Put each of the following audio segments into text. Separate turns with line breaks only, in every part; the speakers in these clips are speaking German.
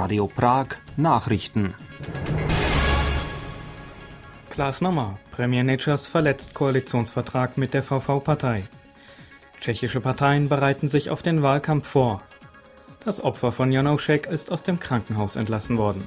Radio Prag Nachrichten.
Klaas Nommer, Premier Nečas verletzt Koalitionsvertrag mit der VV-Partei. Tschechische Parteien bereiten sich auf den Wahlkampf vor. Das Opfer von Jánošek ist aus dem Krankenhaus entlassen worden.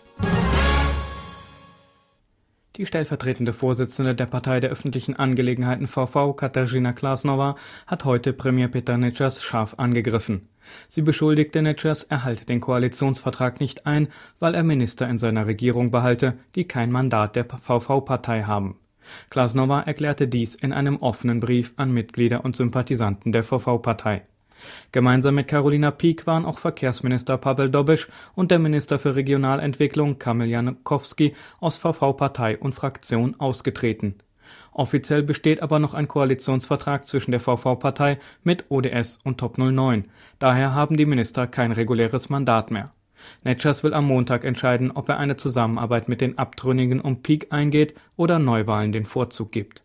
Die stellvertretende Vorsitzende der Partei der öffentlichen Angelegenheiten VV, Kateřina Klasnová, hat heute Premier Petr Nečas scharf angegriffen. Sie beschuldigte Nečas, er halte den Koalitionsvertrag nicht ein, weil er Minister in seiner Regierung behalte, die kein Mandat der VV-Partei haben. Klasnová erklärte dies in einem offenen Brief an Mitglieder und Sympathisanten der VV-Partei. Gemeinsam mit Karolina Pík waren auch Verkehrsminister Pavel Dobiš und der Minister für Regionalentwicklung Kamil Jankowski aus VV-Partei und Fraktion ausgetreten. Offiziell besteht aber noch ein Koalitionsvertrag zwischen der VV-Partei mit ODS und Top 09. Daher haben die Minister kein reguläres Mandat mehr. Nečas will am Montag entscheiden, ob er eine Zusammenarbeit mit den Abtrünnigen um Pík eingeht oder Neuwahlen den Vorzug gibt.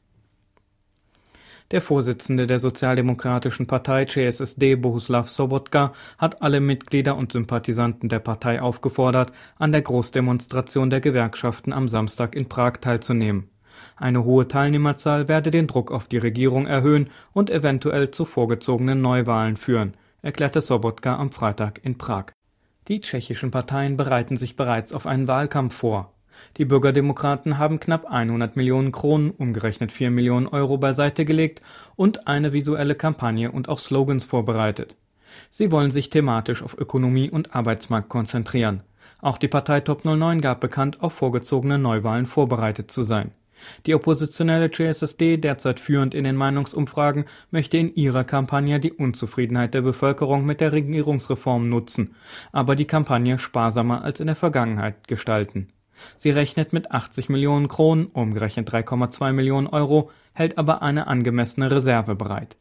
Der Vorsitzende der Sozialdemokratischen Partei ČSSD, Bohuslav Sobotka, hat alle Mitglieder und Sympathisanten der Partei aufgefordert, an der Großdemonstration der Gewerkschaften am Samstag in Prag teilzunehmen. Eine hohe Teilnehmerzahl werde den Druck auf die Regierung erhöhen und eventuell zu vorgezogenen Neuwahlen führen, erklärte Sobotka am Freitag in Prag. Die tschechischen Parteien bereiten sich bereits auf einen Wahlkampf vor. Die Bürgerdemokraten haben knapp 100 Millionen Kronen, umgerechnet 4 Millionen Euro, beiseite gelegt und eine visuelle Kampagne und auch Slogans vorbereitet. Sie wollen sich thematisch auf Ökonomie und Arbeitsmarkt konzentrieren. Auch die Partei Top 09 gab bekannt, auf vorgezogene Neuwahlen vorbereitet zu sein. Die oppositionelle ČSSD, derzeit führend in den Meinungsumfragen, möchte in ihrer Kampagne die Unzufriedenheit der Bevölkerung mit der Regierungsreform nutzen, aber die Kampagne sparsamer als in der Vergangenheit gestalten. Sie rechnet mit 80 Millionen Kronen, umgerechnet 3,2 Millionen Euro, hält aber eine angemessene Reserve bereit.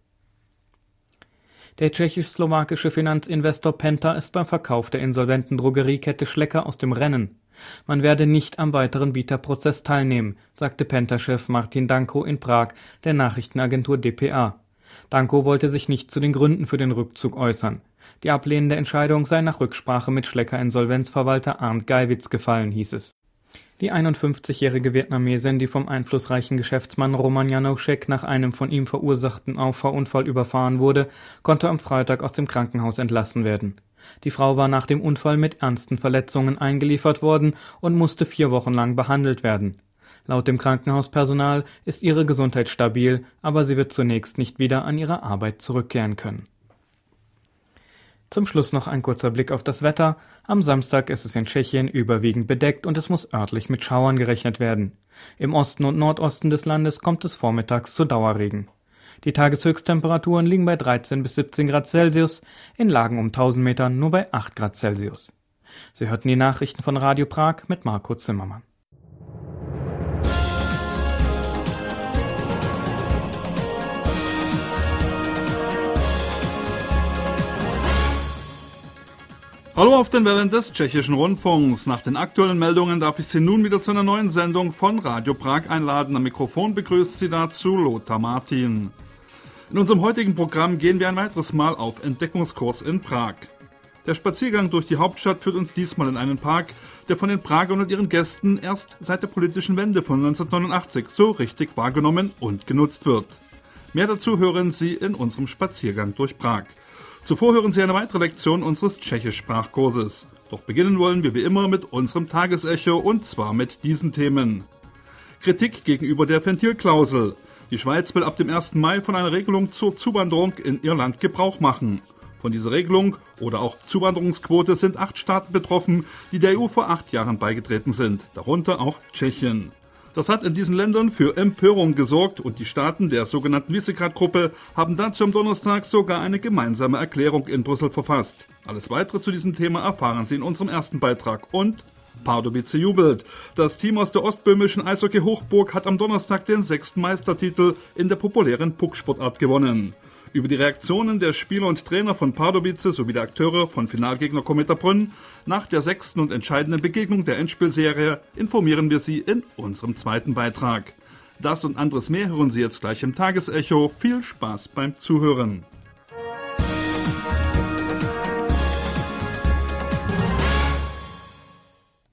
Der tschechisch-slowakische Finanzinvestor Penta ist beim Verkauf der insolventen Drogeriekette Schlecker aus dem Rennen. Man werde nicht am weiteren Bieterprozess teilnehmen, sagte Penta-Chef Martin Danko in Prag der Nachrichtenagentur dpa. Danko wollte sich nicht zu den Gründen für den Rückzug äußern. Die ablehnende Entscheidung sei nach Rücksprache mit Schlecker-Insolvenzverwalter Arndt Geiwitz gefallen, hieß es. Die 51-jährige Vietnamesin, die vom einflussreichen Geschäftsmann Roman Jánošek nach einem von ihm verursachten Auffahrunfall überfahren wurde, konnte am Freitag aus dem Krankenhaus entlassen werden. Die Frau war nach dem Unfall mit ernsten Verletzungen eingeliefert worden und musste 4 Wochen lang behandelt werden. Laut dem Krankenhauspersonal ist ihre Gesundheit stabil, aber sie wird zunächst nicht wieder an ihre Arbeit zurückkehren können. Zum Schluss noch ein kurzer Blick auf das Wetter. Am Samstag ist es in Tschechien überwiegend bedeckt und es muss örtlich mit Schauern gerechnet werden. Im Osten und Nordosten des Landes kommt es vormittags zu Dauerregen. Die Tageshöchsttemperaturen liegen bei 13 bis 17 Grad Celsius, in Lagen um 1000 Metern nur bei 8 Grad Celsius. Sie hörten die Nachrichten von Radio Prag mit Marco Zimmermann.
Hallo auf den Wellen des Tschechischen Rundfunks. Nach den aktuellen Meldungen darf ich Sie nun wieder zu einer neuen Sendung von Radio Prag einladen. Am Mikrofon begrüßt Sie dazu Lothar Martin. In unserem heutigen Programm gehen wir ein weiteres Mal auf Entdeckungskurs in Prag. Der Spaziergang durch die Hauptstadt führt uns diesmal in einen Park, der von den Pragern und ihren Gästen erst seit der politischen Wende von 1989 so richtig wahrgenommen und genutzt wird. Mehr dazu hören Sie in unserem Spaziergang durch Prag. Zuvor hören Sie eine weitere Lektion unseres Tschechisch-Sprachkurses. Doch beginnen wollen wir wie immer mit unserem Tagesecho und zwar mit diesen Themen. Kritik gegenüber der Ventilklausel. Die Schweiz will ab dem 1. Mai von einer Regelung zur Zuwanderung in ihr Land Gebrauch machen. Von dieser Regelung oder auch Zuwanderungsquote sind 8 Staaten betroffen, die der EU vor 8 Jahren beigetreten sind, darunter auch Tschechien. Das hat in diesen Ländern für Empörung gesorgt und die Staaten der sogenannten Visegrad-Gruppe haben dazu am Donnerstag sogar eine gemeinsame Erklärung in Brüssel verfasst. Alles weitere zu diesem Thema erfahren Sie in unserem ersten Beitrag und Pardubice jubelt. Das Team aus der ostböhmischen Eishockey-Hochburg hat am Donnerstag den 6. Meistertitel in der populären Pucksportart gewonnen. Über die Reaktionen der Spieler und Trainer von Pardubice sowie der Akteure von Finalgegner Kometa Brünn nach der 6. und entscheidenden Begegnung der Endspielserie informieren wir Sie in unserem zweiten Beitrag. Das und anderes mehr hören Sie jetzt gleich im Tagesecho. Viel Spaß beim Zuhören.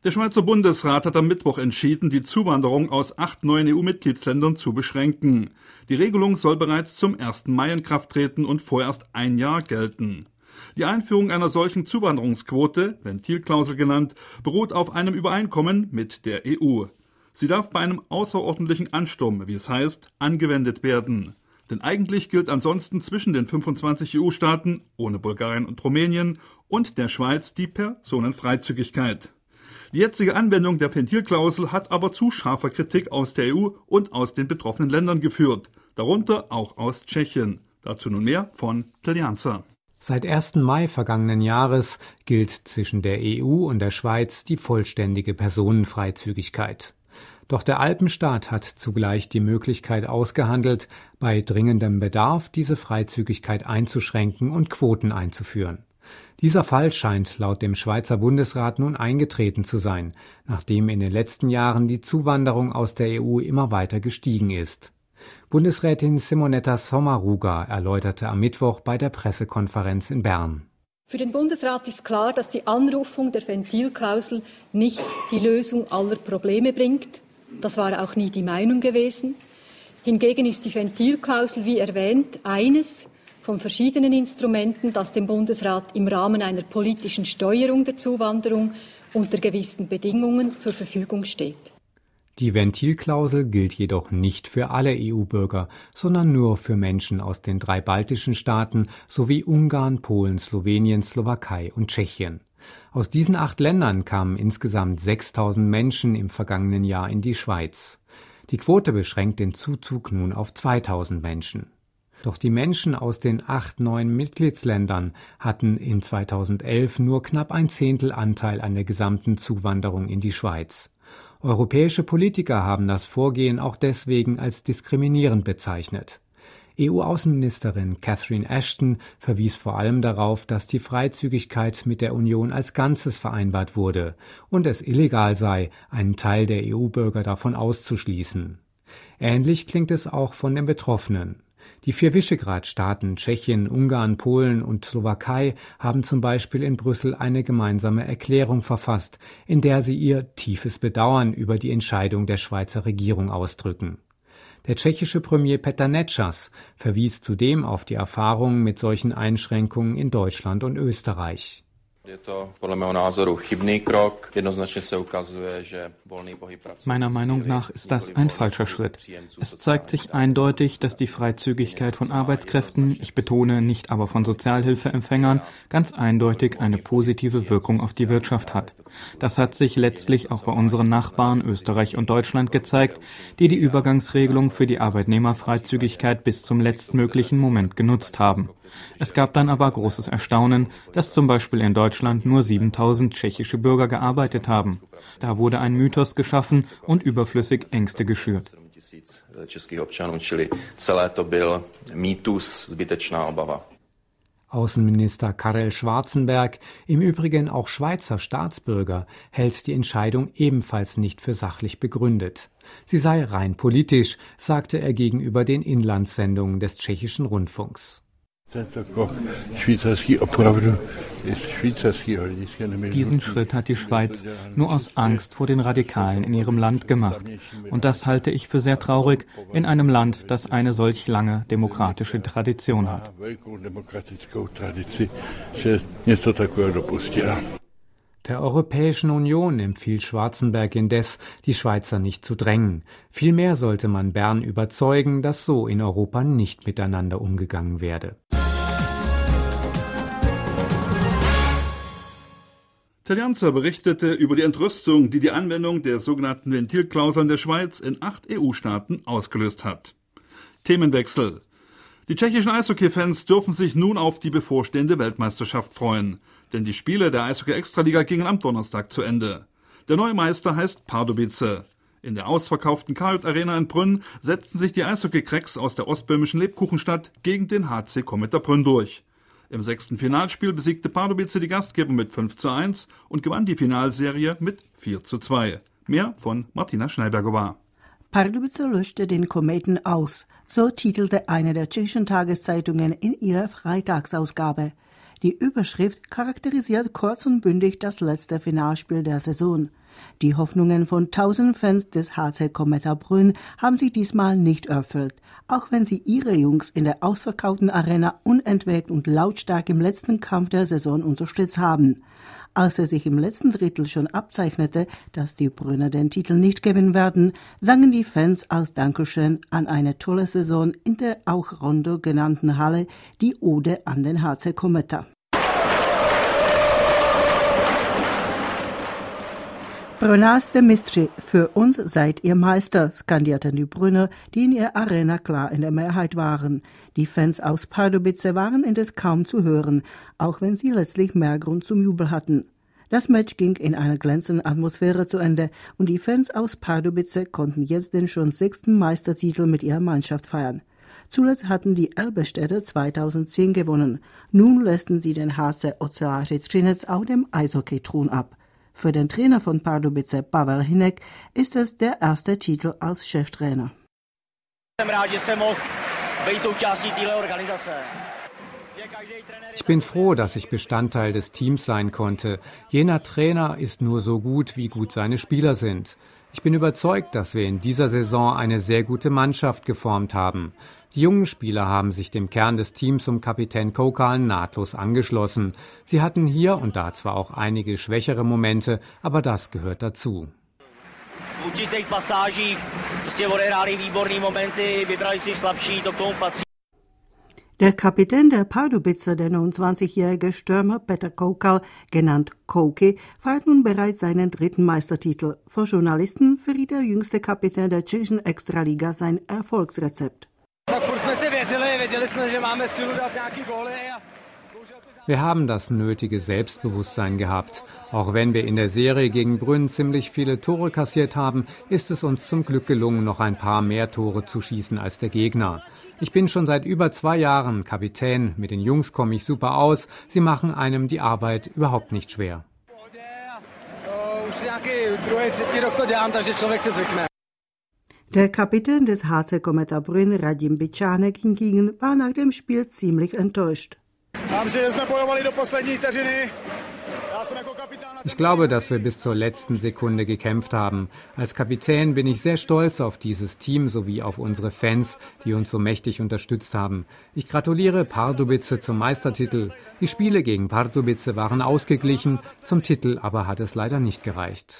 Der Schweizer Bundesrat hat am Mittwoch entschieden, die Zuwanderung aus 8 neuen EU-Mitgliedsländern zu beschränken. Die Regelung soll bereits zum 1. Mai in Kraft treten und vorerst ein Jahr gelten. Die Einführung einer solchen Zuwanderungsquote, Ventilklausel genannt, beruht auf einem Übereinkommen mit der EU. Sie darf bei einem außerordentlichen Ansturm, wie es heißt, angewendet werden. Denn eigentlich gilt ansonsten zwischen den 25 EU-Staaten, ohne Bulgarien und Rumänien, und der Schweiz die Personenfreizügigkeit. Die jetzige Anwendung der Ventilklausel hat aber zu scharfer Kritik aus der EU und aus den betroffenen Ländern geführt, darunter auch aus Tschechien. Dazu nun mehr von Telianza.
Seit 1. Mai vergangenen Jahres gilt zwischen der EU und der Schweiz die vollständige Personenfreizügigkeit. Doch der Alpenstaat hat zugleich die Möglichkeit ausgehandelt, bei dringendem Bedarf diese Freizügigkeit einzuschränken und Quoten einzuführen. Dieser Fall scheint laut dem Schweizer Bundesrat nun eingetreten zu sein, nachdem in den letzten Jahren die Zuwanderung aus der EU immer weiter gestiegen ist. Bundesrätin Simonetta Sommaruga erläuterte am Mittwoch bei der Pressekonferenz in Bern.
Für den Bundesrat ist klar, dass die Anrufung der Ventilklausel nicht die Lösung aller Probleme bringt. Das war auch nie die Meinung gewesen. Hingegen ist die Ventilklausel, wie erwähnt, eines von verschiedenen Instrumenten, das dem Bundesrat im Rahmen einer politischen Steuerung der Zuwanderung unter gewissen Bedingungen zur Verfügung steht.
Die Ventilklausel gilt jedoch nicht für alle EU-Bürger, sondern nur für Menschen aus den 3 baltischen Staaten sowie Ungarn, Polen, Slowenien, Slowakei und Tschechien. Aus diesen 8 Ländern kamen insgesamt 6.000 Menschen im vergangenen Jahr in die Schweiz. Die Quote beschränkt den Zuzug nun auf 2.000 Menschen. Doch die Menschen aus den 8 neuen Mitgliedsländern hatten in 2011 nur knapp 1/10 Anteil an der gesamten Zuwanderung in die Schweiz. Europäische Politiker haben das Vorgehen auch deswegen als diskriminierend bezeichnet. EU-Außenministerin Catherine Ashton verwies vor allem darauf, dass die Freizügigkeit mit der Union als Ganzes vereinbart wurde und es illegal sei, einen Teil der EU-Bürger davon auszuschließen. Ähnlich klingt es auch von den Betroffenen. Die 4 Visegrad-Staaten Tschechien, Ungarn, Polen und Slowakei haben zum Beispiel in Brüssel eine gemeinsame Erklärung verfasst, in der sie ihr tiefes Bedauern über die Entscheidung der Schweizer Regierung ausdrücken. Der tschechische Premier Petr Nečas verwies zudem auf die Erfahrungen mit solchen Einschränkungen in Deutschland und Österreich.
Meiner Meinung nach ist das ein falscher Schritt. Es zeigt sich eindeutig, dass die Freizügigkeit von Arbeitskräften, ich betone nicht aber von Sozialhilfeempfängern, ganz eindeutig eine positive Wirkung auf die Wirtschaft hat. Das hat sich letztlich auch bei unseren Nachbarn Österreich und Deutschland gezeigt, die die Übergangsregelung für die Arbeitnehmerfreizügigkeit bis zum letztmöglichen Moment genutzt haben. Es gab dann aber großes Erstaunen, dass zum Beispiel in Deutschland nur 7.000 tschechische Bürger gearbeitet haben. Da wurde ein Mythos geschaffen und überflüssig Ängste geschürt.
Außenminister Karel Schwarzenberg, im Übrigen auch Schweizer Staatsbürger, hält die Entscheidung ebenfalls nicht für sachlich begründet. Sie sei rein politisch, sagte er gegenüber den Inlandssendungen des tschechischen Rundfunks.
Diesen Schritt hat die Schweiz nur aus Angst vor den Radikalen in ihrem Land gemacht. Und das halte ich für sehr traurig in einem Land, das eine solch lange demokratische Tradition hat.
Der Europäischen Union empfiehlt Schwarzenberg indes, die Schweizer nicht zu drängen. Vielmehr sollte man Bern überzeugen, dass so in Europa nicht miteinander umgegangen werde.
Telianza berichtete über die Entrüstung, die die Anwendung der sogenannten Ventilklauseln der Schweiz in 8 EU-Staaten ausgelöst hat. Themenwechsel. Die tschechischen Eishockey-Fans dürfen sich nun auf die bevorstehende Weltmeisterschaft freuen. Denn die Spiele der Eishockey-Extraliga gingen am Donnerstag zu Ende. Der neue Meister heißt Pardubice. In der ausverkauften KJ Arena in Brünn setzten sich die Eishockey-Cracks aus der ostböhmischen Lebkuchenstadt gegen den HC Kometer Brünn durch. Im 6. Finalspiel besiegte Pardubice die Gastgeber mit 5:1 und gewann die Finalserie mit 4:2. Mehr von Martina Schneiberger.
Pardubice löschte den Kometen aus, so titelte eine der tschechischen Tageszeitungen in ihrer Freitagsausgabe. Die Überschrift charakterisiert kurz und bündig das letzte Finalspiel der Saison. Die Hoffnungen von 1000 Fans des HC Kometa Brünn haben sich diesmal nicht erfüllt, auch wenn sie ihre Jungs in der ausverkauften Arena unentwegt und lautstark im letzten Kampf der Saison unterstützt haben. Als es sich im letzten Drittel schon abzeichnete, dass die Brünner den Titel nicht gewinnen werden, sangen die Fans als Dankeschön an eine tolle Saison in der auch Rondo genannten Halle die Ode an den HC Kometa. Brünnaste Mistri, für uns seid ihr Meister, skandierten die Brünner, die in ihrer Arena klar in der Mehrheit waren. Die Fans aus Pardubice waren indes kaum zu hören, auch wenn sie letztlich mehr Grund zum Jubel hatten. Das Match ging in einer glänzenden Atmosphäre zu Ende und die Fans aus Pardubice konnten jetzt den schon 6. Meistertitel mit ihrer Mannschaft feiern. Zuletzt hatten die Elbestädter 2010 gewonnen. Nun lösten sie den HC Ocelari Třinec auf dem Eishockey-Thron ab. Für den Trainer von Pardubice, Pavel Hinek, ist es der erste Titel als Cheftrainer.
Ich bin froh, dass ich Bestandteil des Teams sein konnte. Jener Trainer ist nur so gut, wie gut seine Spieler sind. Ich bin überzeugt, dass wir in dieser Saison eine sehr gute Mannschaft geformt haben. Die jungen Spieler haben sich dem Kern des Teams um Kapitän Kokal nahtlos angeschlossen. Sie hatten hier und da zwar auch einige schwächere Momente, aber das gehört dazu.
Der Kapitän der Pardubicer, der 29-jährige Stürmer Petr Koukal, genannt Koki, feiert nun bereits seinen 3. Meistertitel. Vor Journalisten verriet der jüngste Kapitän der tschechischen Extraliga sein Erfolgsrezept.
Wir haben das nötige Selbstbewusstsein gehabt. Auch wenn wir in der Serie gegen Brünn ziemlich viele Tore kassiert haben, ist es uns zum Glück gelungen, noch ein paar mehr Tore zu schießen als der Gegner. Ich bin schon seit über 2 Jahren Kapitän. Mit den Jungs komme ich super aus. Sie machen einem die Arbeit überhaupt nicht schwer.
Der Kapitän des HC Kometa Brünn, Radim Bičánek, hingegen war nach dem Spiel ziemlich enttäuscht.
Ich glaube, dass wir bis zur letzten Sekunde gekämpft haben. Als Kapitän bin ich sehr stolz auf dieses Team sowie auf unsere Fans, die uns so mächtig unterstützt haben. Ich gratuliere Pardubice zum Meistertitel. Die Spiele gegen Pardubice waren ausgeglichen, zum Titel aber hat es leider nicht gereicht.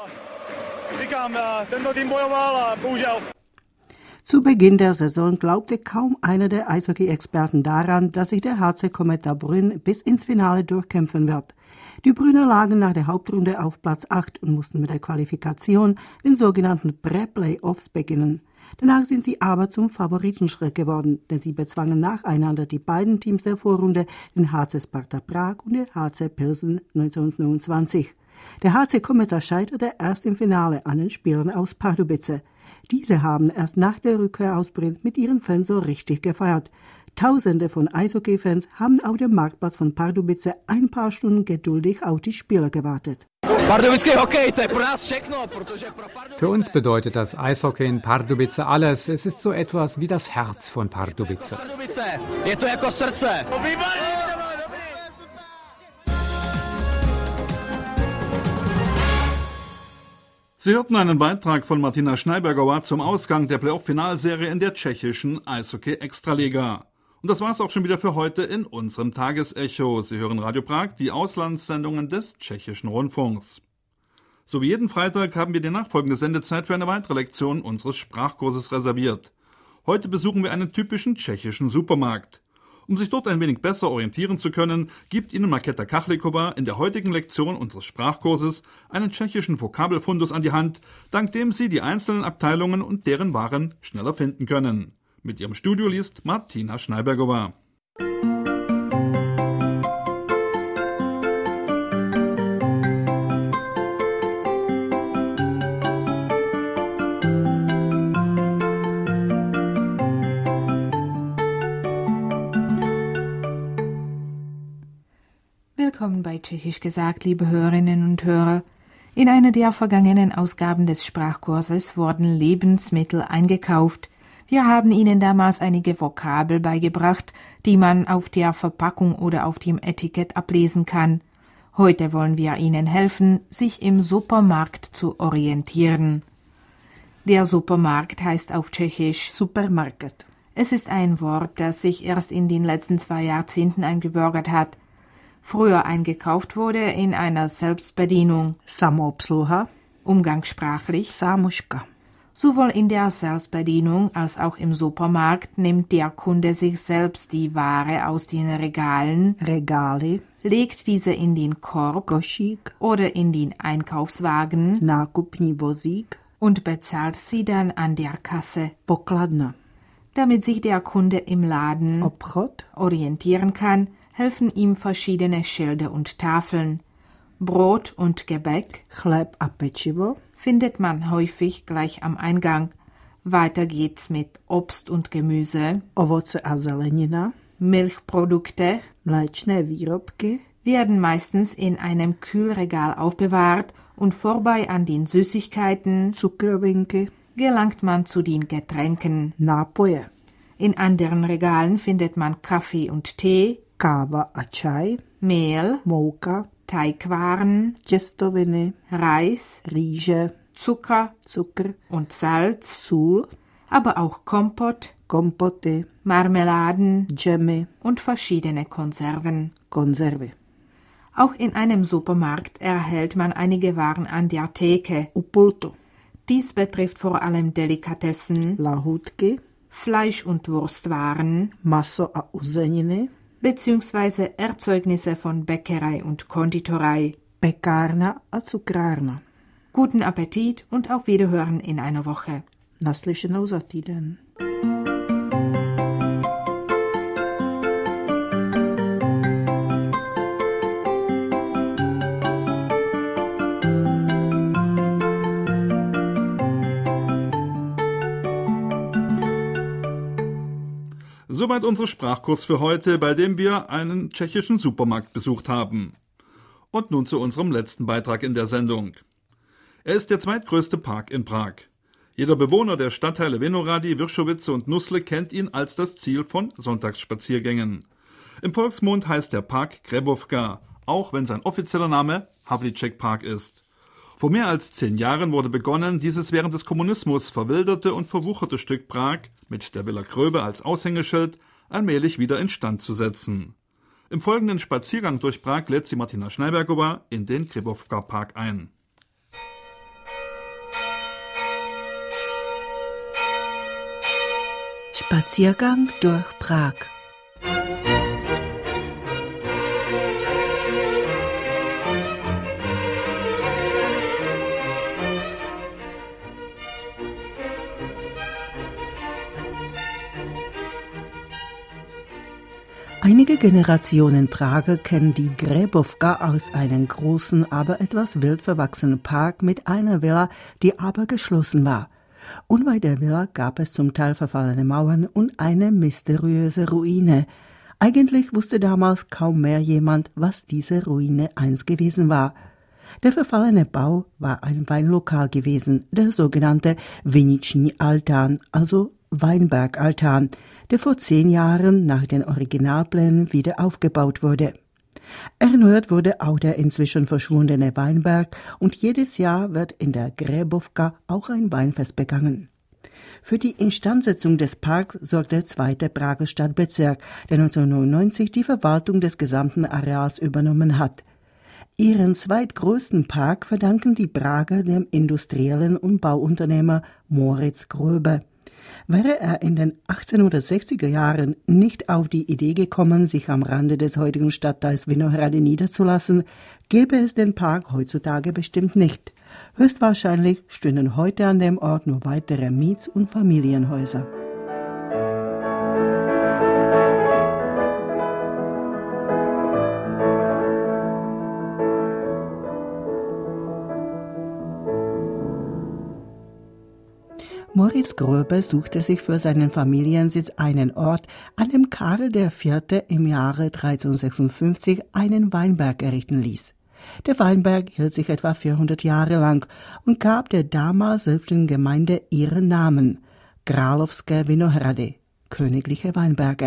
Zu Beginn der Saison glaubte kaum einer der Eishockey-Experten daran, dass sich der HC Kometa Brünn bis ins Finale durchkämpfen wird. Die Brünner lagen nach der Hauptrunde auf Platz 8 und mussten mit der Qualifikation, den sogenannten Prä-Playoffs, beginnen. Danach sind sie aber zum Favoritenschritt geworden, denn sie bezwangen nacheinander die beiden Teams der Vorrunde, den HC Sparta Prag und den HC Pilsen 1929. Der HC Kometa scheiterte erst im Finale an den Spielern aus Pardubice. Diese haben erst nach der Rückkehr aus Brünn mit ihren Fans so richtig gefeiert. Tausende von Eishockey-Fans haben auf dem Marktplatz von Pardubice ein paar Stunden geduldig auf die Spieler gewartet.
Für uns bedeutet das Eishockey in Pardubice alles. Es ist so etwas wie das Herz von Pardubice.
Sie hörten einen Beitrag von Martina Schneibergauer zum Ausgang der Playoff-Finalserie in der tschechischen Eishockey-Extraliga. Und das war's auch schon wieder für heute in unserem Tagesecho. Sie hören Radio Prag, die Auslandssendungen des tschechischen Rundfunks. So wie jeden Freitag haben wir die nachfolgende Sendezeit für eine weitere Lektion unseres Sprachkurses reserviert. Heute besuchen wir einen typischen tschechischen Supermarkt. Um sich dort ein wenig besser orientieren zu können, gibt Ihnen Markéta Kachlikova in der heutigen Lektion unseres Sprachkurses einen tschechischen Vokabelfundus an die Hand, dank dem Sie die einzelnen Abteilungen und deren Waren schneller finden können. Mit Ihrem Studio liest Martina Schneibergauer.
Willkommen bei Tschechisch gesagt, liebe Hörerinnen und Hörer. In einer der vergangenen Ausgaben des Sprachkurses wurden Lebensmittel eingekauft. Wir haben Ihnen damals einige Vokabel beigebracht, die man auf der Verpackung oder auf dem Etikett ablesen kann. Heute wollen wir Ihnen helfen, sich im Supermarkt zu orientieren. Der Supermarkt heißt auf Tschechisch
Supermarket.
Es ist ein Wort, das sich erst in den letzten 2 Jahrzehnten eingebürgert hat. Früher eingekauft wurde in einer Selbstbedienung.
Samoobsluha.
Umgangssprachlich
Samuschka.
Sowohl in der Selbstbedienung als auch im Supermarkt nimmt der Kunde sich selbst die Ware aus den Regalen,
Regale,
legt diese in den Korb
Košík,
oder in den Einkaufswagen
nákupní vozík,
und bezahlt sie dann an der Kasse.
Pokladna.
Damit sich der Kunde im Laden
Obchod,
orientieren kann, helfen ihm verschiedene Schilder und Tafeln. Brot und Gebäck,
chléb a pečivo,
findet man häufig gleich am Eingang. Weiter geht's mit Obst und Gemüse,
ovoce a zelenina,
Milchprodukte,
mléčné výrobky,
werden meistens in einem Kühlregal aufbewahrt und vorbei an den Süßigkeiten
cukrovinky,
gelangt man zu den Getränken.
nápoje,
In anderen Regalen findet man Kaffee und Tee,
káva a čaj,
Mehl,
mouka,
Teigwaren,
těstoviny,
Reis,
rýže,
Zucker
cukr,
und Salz,
sůl,
aber auch Kompott,
kompoty,
Marmeladen
džemy,
und verschiedene Konserven.
konzervy.
Auch in einem Supermarkt erhält man einige Waren an der Theke.
U pultu
Dies betrifft vor allem Delikatessen,
lahůdky,
Fleisch- und Wurstwaren
maso a uzeniny,
bzw. Erzeugnisse von Bäckerei und Konditorei.
pekárna a cukrárna.
Guten Appetit und auf Wiederhören in einer Woche.
Naslyšenou za týden.
Soweit unser Sprachkurs für heute, bei dem wir einen tschechischen Supermarkt besucht haben. Und nun zu unserem letzten Beitrag in der Sendung. Er ist der zweitgrößte Park in Prag. Jeder Bewohner der Stadtteile Vinohrady, Vršovice und Nusle kennt ihn als das Ziel von Sonntagsspaziergängen. Im Volksmund heißt der Park Grebovka, auch wenn sein offizieller Name Havlíček Park ist. Vor mehr als 10 Jahren wurde begonnen, dieses während des Kommunismus verwilderte und verwucherte Stück Prag mit der Villa Kröbe als Aushängeschild allmählich wieder instand zu setzen. Im folgenden Spaziergang durch Prag lädt sie Martina Schneibergova in den Grebovka Park ein.
Spaziergang durch Prag. Einige Generationen Prager kennen die Grebovka aus einem großen, aber etwas wild verwachsenen Park mit einer Villa, die aber geschlossen war. Unweit der Villa gab es zum Teil verfallene Mauern und eine mysteriöse Ruine. Eigentlich wusste damals kaum mehr jemand, was diese Ruine einst gewesen war. Der verfallene Bau war ein Weinlokal gewesen, der sogenannte Viniční Altan, also Weinbergaltan, der vor 10 Jahren nach den Originalplänen wieder aufgebaut wurde. Erneuert wurde auch der inzwischen verschwundene Weinberg und jedes Jahr wird in der Grebovka auch ein Weinfest begangen. Für die Instandsetzung des Parks sorgt der 2. Prager Stadtbezirk, der 1999 die Verwaltung des gesamten Areals übernommen hat. Ihren zweitgrößten Park verdanken die Prager dem Industriellen und Bauunternehmer Moritz Gröbe. Wäre er in den 1860er Jahren nicht auf die Idee gekommen, sich am Rande des heutigen Stadtteils Vinohrady niederzulassen, gäbe es den Park heutzutage bestimmt nicht. Höchstwahrscheinlich stünden heute an dem Ort nur weitere Miets- und Familienhäuser. Moritz Gröbe suchte sich für seinen Familiensitz einen Ort, an dem Karl IV. Im Jahre 1356 einen Weinberg errichten ließ. Der Weinberg hielt sich etwa 400 Jahre lang und gab der damals selbstständigen Gemeinde ihren Namen: Královské Vinohrady, königliche Weinberge.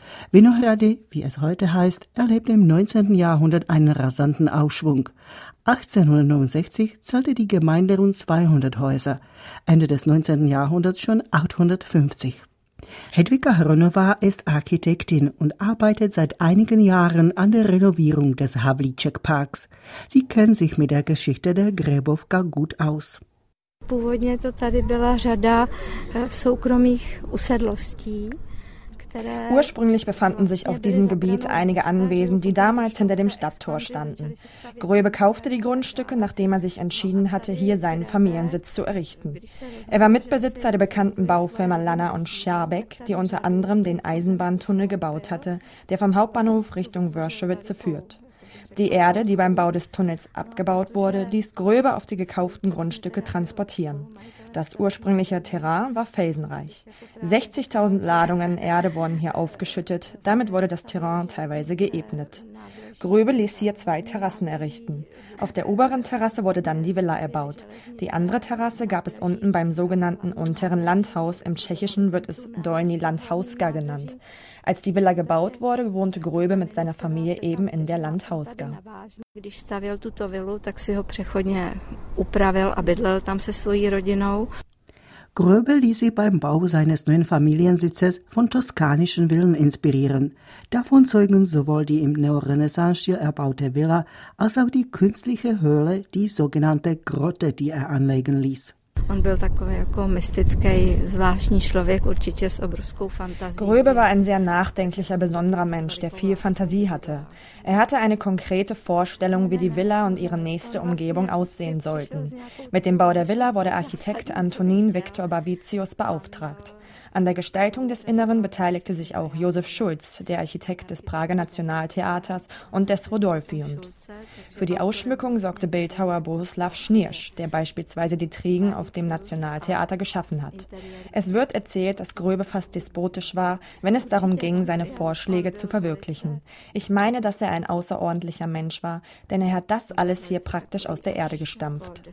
Vinohrady, wie es heute heißt, erlebte im 19. Jahrhundert einen rasanten Aufschwung. 1869 zählte die Gemeinde rund 200 Häuser, Ende des 19. Jahrhunderts schon 850. Hedvika Hronová ist Architektin und arbeitet seit einigen Jahren an der Renovierung des Havlíček-Parks. Sie kennt sich mit der Geschichte der Gřebovka gut aus.
Původně to tady byla řada soukromých usedlostí.
Ursprünglich befanden sich auf diesem Gebiet einige Anwesen, die damals hinter dem Stadttor standen. Gröbe kaufte die Grundstücke, nachdem er sich entschieden hatte, hier seinen Familiensitz zu errichten. Er war Mitbesitzer der bekannten Baufirma Lanner und Schaerbeek, die unter anderem den Eisenbahntunnel gebaut hatte, der vom Hauptbahnhof Richtung Wörschowice führt. Die Erde, die beim Bau des Tunnels abgebaut wurde, ließ Gröbe auf die gekauften Grundstücke transportieren. Das ursprüngliche Terrain war felsenreich. 60.000 Ladungen Erde wurden hier aufgeschüttet, damit wurde das Terrain teilweise geebnet. Gröbe ließ hier 2 Terrassen errichten. Auf der oberen Terrasse wurde dann die Villa erbaut. Die andere Terrasse gab es unten beim sogenannten unteren Landhaus, im Tschechischen wird es Dolní Landhauska genannt. Als die Villa gebaut wurde, wohnte Gröbe mit seiner Familie eben in der Landhauska.
Když stavěl tuto vilu, tak si ho přechodně upravil a bydlel tam se svojí rodinou.
Gröbe ließ sich beim Bau seines neuen Familiensitzes von toskanischen Villen inspirieren. Davon zeugen sowohl die im Neorenaissance-Stil erbaute Villa als auch die künstliche Höhle, die sogenannte Grotte, die er anlegen ließ.
Gröbe war ein sehr nachdenklicher, besonderer Mensch, der viel Fantasie hatte. Er hatte eine konkrete Vorstellung, wie die Villa und ihre nächste Umgebung aussehen sollten. Mit dem Bau der Villa wurde Architekt Antonín Viktor Bavicius beauftragt. An der Gestaltung des Inneren beteiligte sich auch Josef Schulz, der Architekt des Prager Nationaltheaters und des Rodolphiums. Für die Ausschmückung sorgte Bildhauer Bohuslav Schnirsch, der beispielsweise die Trigen auf dem Nationaltheater geschaffen hat. Es wird erzählt, dass Gröbe fast despotisch war, wenn es darum ging, seine Vorschläge zu verwirklichen. Ich meine, dass er ein außerordentlicher Mensch war, denn er hat das alles hier praktisch aus der Erde gestampft.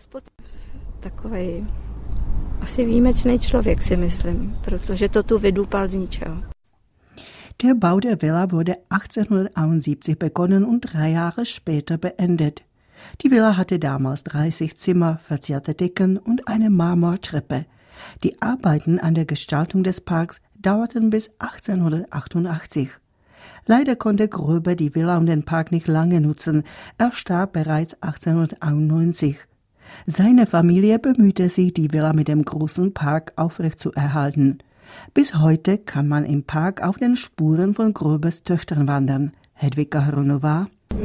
Asi výjimečný člověk, si myslím, protože to tu vydupal z ničeho.
Der Bau der Villa wurde 1871 begonnen und 3 Jahre später beendet. Die Villa hatte damals 30 Zimmer, verzierte Decken und eine Marmortreppe. Die Arbeiten an der Gestaltung des Parks dauerten bis 1888. Leider konnte Gröbe die Villa und den Park nicht lange nutzen. Er starb bereits 1891. Seine Familie bemühte sich, die Villa mit dem großen Park aufrechtzuerhalten. Bis heute kann man im Park auf den Spuren von Gröbes Töchtern wandern. Hedvika Hronová.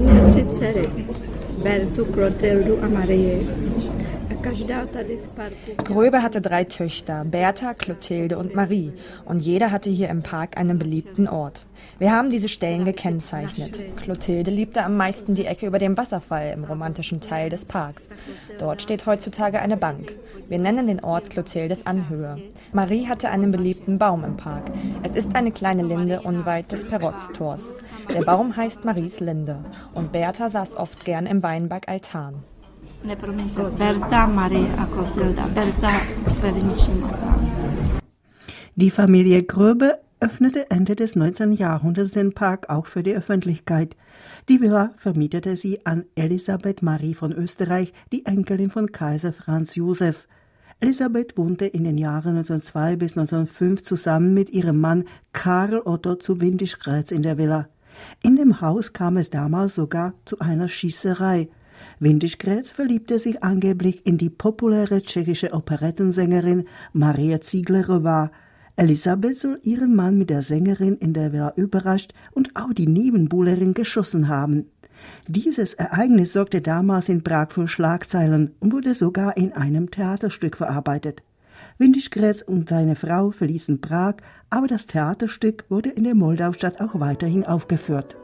Gröbe hatte 3 Töchter, Bertha, Clotilde und Marie, und jeder hatte hier im Park einen beliebten Ort. Wir haben diese Stellen gekennzeichnet. Clotilde liebte am meisten die Ecke über dem Wasserfall im romantischen Teil des Parks. Dort steht heutzutage eine Bank. Wir nennen den Ort Clotildes Anhöhe. Marie hatte einen beliebten Baum im Park. Es ist eine kleine Linde unweit des Perotz-Tors. Der Baum heißt Maries Linde und Bertha saß oft gern im Weinberg-Altan.
Die Familie Gröbe öffnete Ende des 19. Jahrhunderts den Park auch für die Öffentlichkeit. Die Villa vermietete sie an Elisabeth Marie von Österreich, die Enkelin von Kaiser Franz Josef. Elisabeth wohnte in den Jahren 1902 bis 1905 zusammen mit ihrem Mann Karl Otto zu Windischgrätz in der Villa. In dem Haus kam es damals sogar zu einer Schießerei. Windischgrätz verliebte sich angeblich in die populäre tschechische Operettensängerin Maria Zieglerová. Elisabeth soll ihren Mann mit der Sängerin in der Villa überrascht und auch die Nebenbuhlerin geschossen haben. Dieses Ereignis sorgte damals in Prag für Schlagzeilen und wurde sogar in einem Theaterstück verarbeitet. Windischgrätz und seine Frau verließen Prag, aber das Theaterstück wurde in der Moldaustadt auch weiterhin aufgeführt.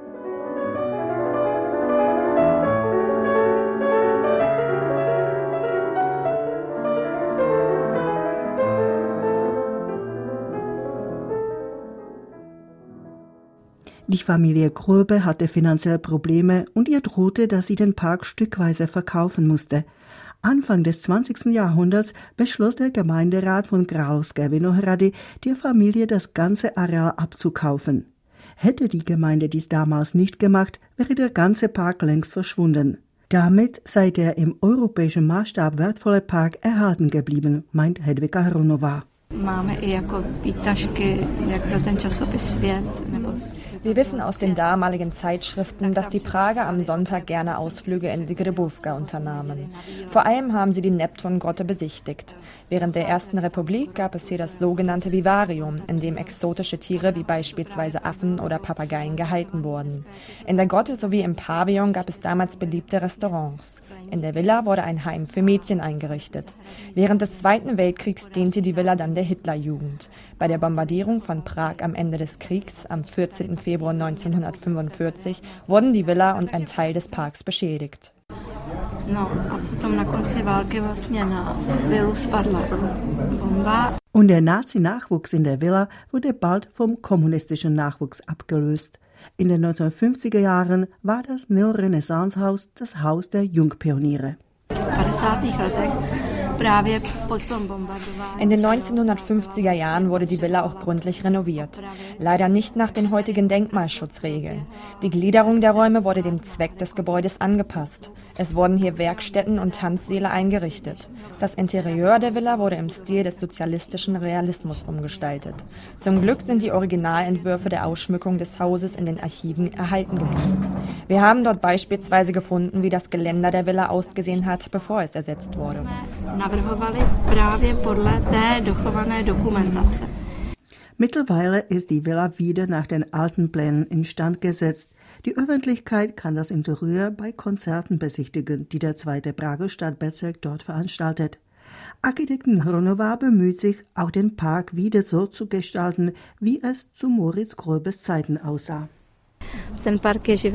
Die Familie Gröbe hatte finanzielle Probleme und ihr drohte, dass sie den Park stückweise verkaufen musste. Anfang des 20. Jahrhunderts beschloss der Gemeinderat von Královské Vinohrady, der Familie das ganze Areal abzukaufen. Hätte die Gemeinde dies damals nicht gemacht, wäre der ganze Park längst verschwunden. Damit sei der im europäischen Maßstab wertvolle Park erhalten geblieben, meint Hedvika Hronová.
Wir wissen aus den damaligen Zeitschriften, dass die Prager am Sonntag gerne Ausflüge in die Grybówka unternahmen. Vor allem haben sie die Neptungrotte besichtigt. Während der Ersten Republik gab es hier das sogenannte Vivarium, in dem exotische Tiere wie beispielsweise Affen oder Papageien gehalten wurden. In der Grotte sowie im Pavillon gab es damals beliebte Restaurants. In der Villa wurde ein Heim für Mädchen eingerichtet. Während des Zweiten Weltkriegs diente die Villa dann der Hitlerjugend. Bei der Bombardierung von Prag am Ende des Kriegs, am 14. Februar 1945, wurden die Villa und ein Teil des Parks beschädigt.
Und der Nazi-Nachwuchs in der Villa wurde bald vom kommunistischen Nachwuchs abgelöst. In den 1950er Jahren war das Neorenaissancehaus das Haus der Jungpioniere.
In den 1950er Jahren wurde die Villa auch gründlich renoviert. Leider nicht nach den heutigen Denkmalschutzregeln. Die Gliederung der Räume wurde dem Zweck des Gebäudes angepasst. Es wurden hier Werkstätten und Tanzsäle eingerichtet. Das Interieur der Villa wurde im Stil des sozialistischen Realismus umgestaltet. Zum Glück sind die Originalentwürfe der Ausschmückung des Hauses in den Archiven erhalten geblieben. Wir haben dort beispielsweise gefunden, wie das Geländer der Villa ausgesehen hat, bevor es ersetzt wurde.
Mittlerweile ist die Villa wieder nach den alten Plänen instand gesetzt. Die Öffentlichkeit kann das Interieur bei Konzerten besichtigen, die der 2. Prager Stadtbezirk dort veranstaltet. Architektin Hronová bemüht sich, auch den Park wieder so zu gestalten, wie es zu Moritz Gröbes Zeiten aussah.
Der Park ist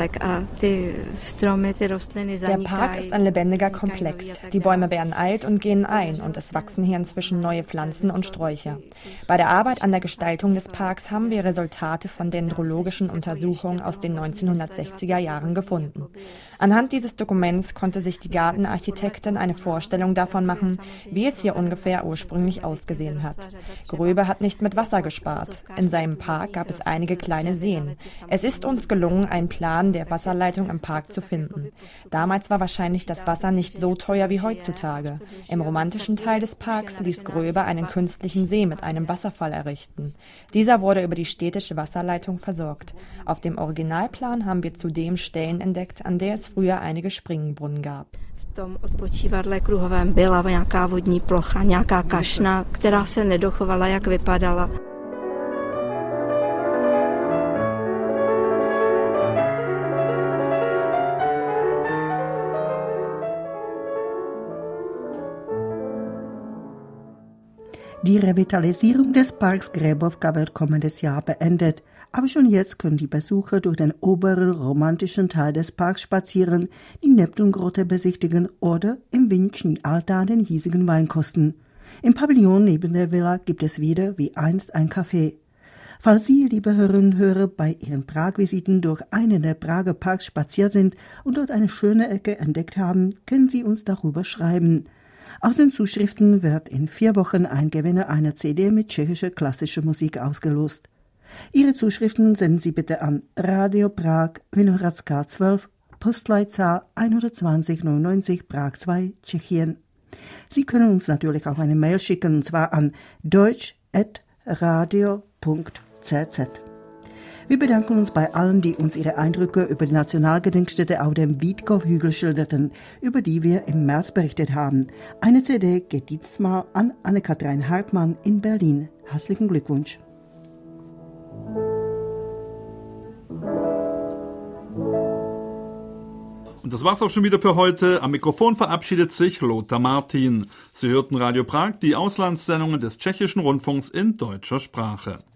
ein lebendiger Komplex. Die Bäume werden alt und gehen ein und es wachsen hier inzwischen neue Pflanzen und Sträucher. Bei der Arbeit an der Gestaltung des Parks haben wir Resultate von dendrologischen Untersuchungen aus den 1960er Jahren gefunden. Anhand dieses Dokuments konnte sich die Gartenarchitektin eine Vorstellung davon machen, wie es hier ungefähr ursprünglich ausgesehen hat. Gröbe hat nicht mit Wasser gespart. In seinem Park gab es einige kleine Seen. Es ist uns gelungen, einen Plan der Wasserleitung im Park zu finden. Damals war wahrscheinlich das Wasser nicht so teuer wie heutzutage. Im romantischen Teil des Parks ließ Gröbe einen künstlichen See mit einem Wasserfall errichten. Dieser wurde über die städtische Wasserleitung versorgt. Auf dem Originalplan haben wir zudem Stellen entdeckt, an der es früher einige Springbrunnen gab.
V tom odpočívadle kruhovém byla nějaká vodní plocha, nějaká kašna, která se nedochovala, jak vypadala.
Die Revitalisierung des Parks Grybówka wird kommendes Jahr beendet, aber schon jetzt können die Besucher durch den oberen romantischen Teil des Parks spazieren, die Neptungrotte besichtigen oder im Vinci Altar den hiesigen Wein kosten. Im Pavillon neben der Villa gibt es wieder wie einst ein Café. Falls Sie, liebe Hörerinnen und Hörer, bei Ihren Prag-Visiten durch einen der Prager Parks spaziert sind und dort eine schöne Ecke entdeckt haben, können Sie uns darüber schreiben. Aus den Zuschriften wird in 4 Wochen ein Gewinner einer CD mit tschechischer klassischer Musik ausgelost. Ihre Zuschriften senden Sie bitte an Radio Prag, Vinohradská 12, Postleitzahl 12099 Prag 2, Tschechien. Sie können uns natürlich auch eine Mail schicken, und zwar an deutsch@radio.cz. Wir bedanken uns bei allen, die uns ihre Eindrücke über die Nationalgedenkstätte auf dem Wiedkow-Hügel schilderten, über die wir im März berichtet haben. Eine CD geht diesmal an Anne-Kathrin Hartmann in Berlin. Herzlichen Glückwunsch.
Und das war's auch schon wieder für heute. Am Mikrofon verabschiedet sich Lothar Martin. Sie hörten Radio Prag, die Auslandssendungen des Tschechischen Rundfunks in deutscher Sprache.